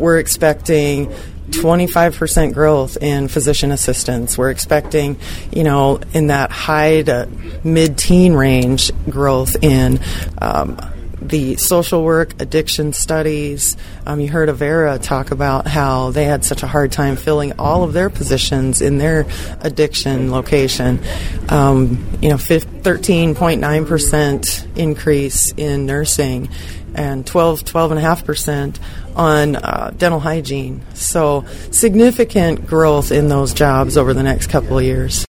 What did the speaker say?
we're expecting 25% growth in physician assistants. We're expecting, in that high to mid-teen range growth in the social work, addiction studies. You heard Avera talk about how they had such a hard time filling all of their positions in their addiction location. 13.9% increase in nursing and 12.5% on dental hygiene. So significant growth in those jobs over the next couple of years.